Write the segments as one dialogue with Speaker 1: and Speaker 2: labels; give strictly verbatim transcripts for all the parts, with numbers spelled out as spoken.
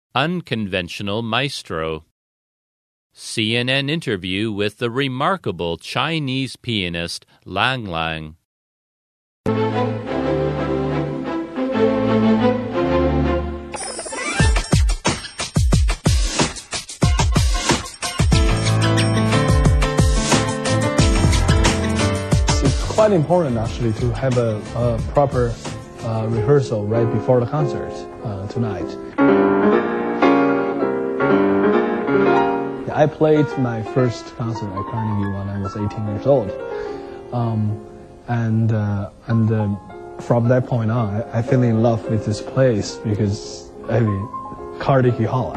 Speaker 1: Unconventional maestro. C N N interview with the remarkable Chinese pianist Lang Lang.
Speaker 2: It's quite important actually to have a, a proper uh, rehearsal right before the concert uh, tonight. I played my first concert at Carnegie when I was eighteen years old, um, and uh, and uh, from that point on, I, I fell in love with this place because I mean, Carnegie Hall.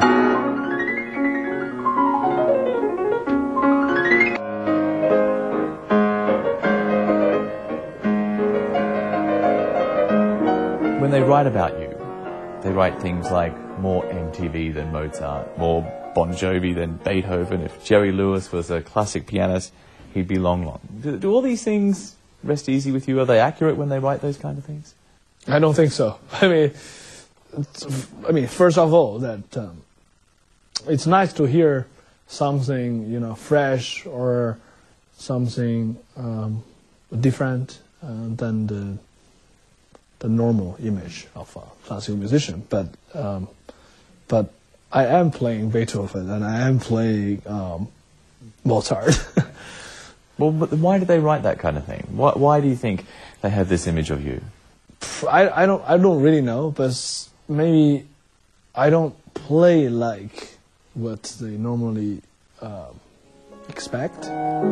Speaker 3: When they write about you, they write things like more M T V than Mozart, more Bon Jovi than Beethoven. If Jerry Lewis was a classic pianist, he'd be long, long. Do, do all these things rest easy with you? Are they accurate when they write those kind of things?
Speaker 2: I don't think so. I mean, I mean, first of all, that um, it's nice to hear something, you know, fresh or something um, different uh, than the the normal image of a classical musician. But um, but I am playing Beethoven and I am playing um, Mozart.
Speaker 3: Well, but why do they write that kind of thing? Why, why do you think they have this image of you?
Speaker 2: I, I don't I don't really know, but maybe I don't play like what they normally um, expect.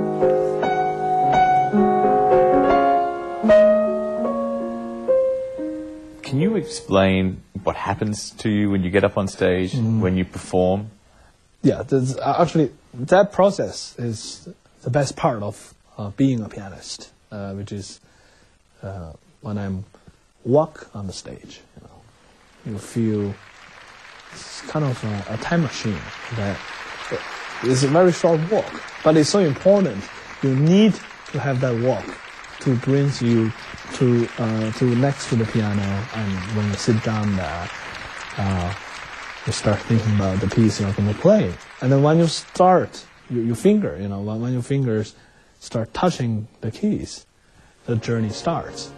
Speaker 3: Can you explain what happens to you when you get up on stage, mm. when you perform?
Speaker 2: Yeah, that's, uh, actually, that process is the best part of uh, being a pianist, uh, which is uh, when I'm walk on the stage. You know, you feel it's kind of a, a time machine that it's a very short walk, but it's so important. You need to have that walk to bring you to uh, to next to the piano, and when you sit down there, uh, you start thinking about the piece you're going to play. And then when you start, you, your finger, you know, when, when your fingers start touching the keys, the journey starts.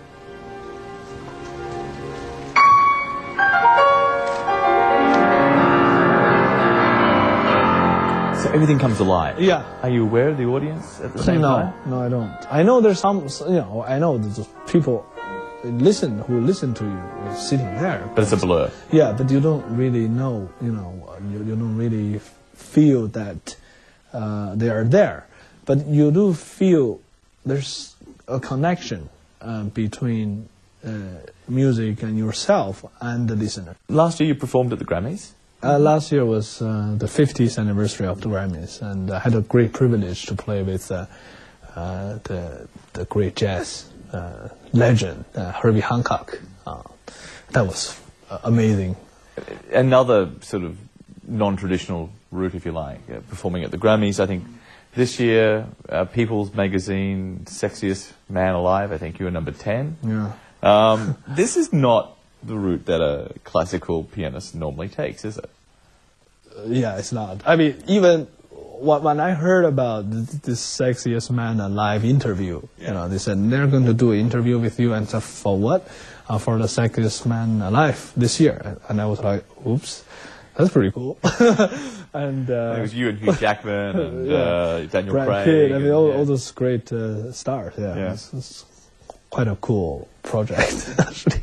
Speaker 3: So everything comes alive.
Speaker 2: Yeah.
Speaker 3: Are you aware of the audience at the same
Speaker 2: no,
Speaker 3: time?
Speaker 2: No, I don't. I know there's some, you know, I know there's people listen who listen to you sitting there.
Speaker 3: But it's a blur.
Speaker 2: Yeah, but you don't really know, you know, you, you don't really feel that uh, they are there. But you do feel there's a connection uh, between uh, music and yourself and the listener.
Speaker 3: Last year you performed at the Grammys.
Speaker 2: Uh, last year was uh, the fiftieth anniversary of the Grammys, and I had a great privilege to play with uh, uh, the the great jazz uh, legend uh, Herbie Hancock. Uh, that was uh, amazing.
Speaker 3: Another sort of non-traditional route, if you like, uh, performing at the Grammys. I think this year, uh, People's Magazine, Sexiest Man Alive. I think you were number ten.
Speaker 2: Yeah.
Speaker 3: Um, this is not the route that a classical pianist normally takes, is it?
Speaker 2: Uh, yeah, it's not. I mean, even when, when I heard about this, this Sexiest Man Alive interview, yeah. you know, they said they're going to do an interview with you, and said, for what? Uh, for the Sexiest Man Alive this year. And I was like, oops, that's pretty cool. and uh,
Speaker 3: it was you and Hugh Jackman and
Speaker 2: yeah.
Speaker 3: uh, Daniel
Speaker 2: Brad
Speaker 3: Craig.
Speaker 2: Pitt, I mean, all,
Speaker 3: yeah.
Speaker 2: all those great uh, stars. Yeah,
Speaker 3: yeah.
Speaker 2: It's, it's quite a cool project, actually.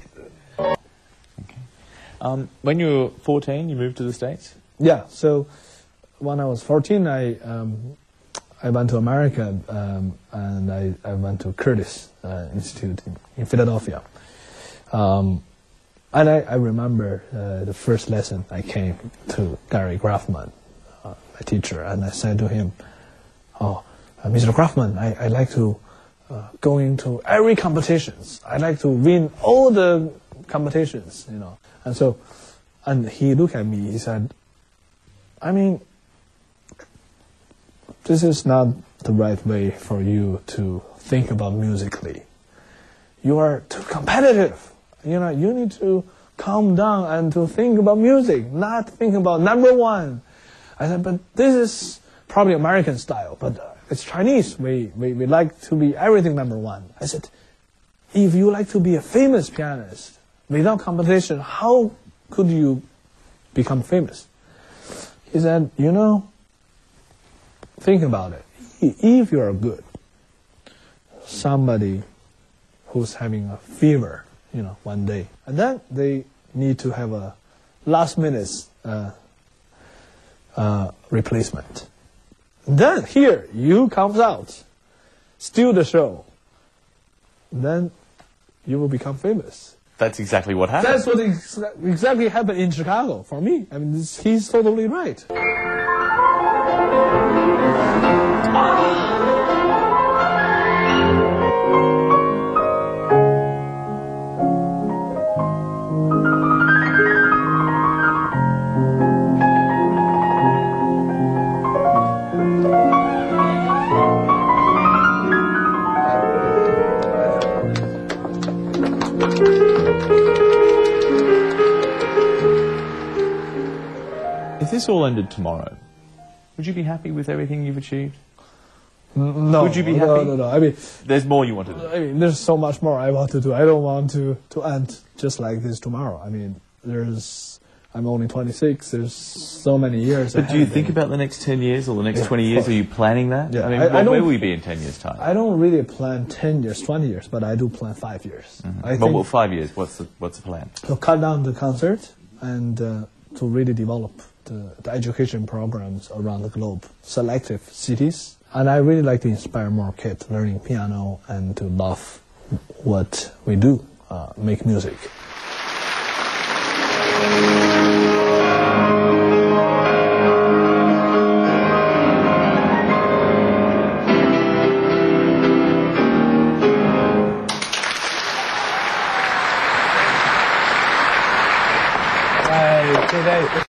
Speaker 3: Um, when you were fourteen, you moved to the States?
Speaker 2: Yeah, so when I was fourteen, I um, I went to America, um, and I, I went to Curtis uh, Institute in, in Philadelphia. Um, and I, I remember uh, the first lesson I came to Gary Grafman, uh, my teacher, and I said to him, oh, uh, Mister Grafman, I, I like to uh, go into every competitions. I like to win all the competitions, you know. And so, and he looked at me, he said, I mean, this is not the right way for you to think about musically. You are too competitive. You know, you need to calm down and to think about music, not think about number one. I said, but this is probably American style, but uh, it's Chinese. We, we, we like to be everything number one. I said, if you like to be a famous pianist, without competition, how could you become famous? He said, you know, think about it. If you are good, somebody who's having a fever, you know, one day, and then they need to have a last minute uh, uh, replacement. Then here you comes out, steal the show. Then you will become famous.
Speaker 3: That's exactly what happened.
Speaker 2: That's what ex exactly happened in Chicago for me. I mean, this, he's totally right.
Speaker 3: If this all ended tomorrow, would you be happy with everything you've achieved?
Speaker 2: No.
Speaker 3: Would you be
Speaker 2: no,
Speaker 3: happy?
Speaker 2: No, no, I mean,
Speaker 3: there's more you want to do.
Speaker 2: I mean, there's so much more I want to do. I don't want to, to end just like this tomorrow. I mean, there's, I'm only twenty-six. There's so many years.
Speaker 3: But do you think
Speaker 2: me.
Speaker 3: about the next ten years or the next
Speaker 2: Yeah,
Speaker 3: twenty years? Are you planning that?
Speaker 2: Yeah,
Speaker 3: I mean,
Speaker 2: I- I
Speaker 3: where,
Speaker 2: don't-
Speaker 3: where will you be in ten years' time?
Speaker 2: I don't really plan ten years, twenty years, but I do plan five years.
Speaker 3: Mm-hmm.
Speaker 2: I
Speaker 3: Well,
Speaker 2: think
Speaker 3: what, five years? What's the what's the plan?
Speaker 2: to cut down the concert and uh, to really develop the, the education programs around the globe, selective cities. And I really like to inspire more kids learning piano and to love what we do, uh, make music. Right, today.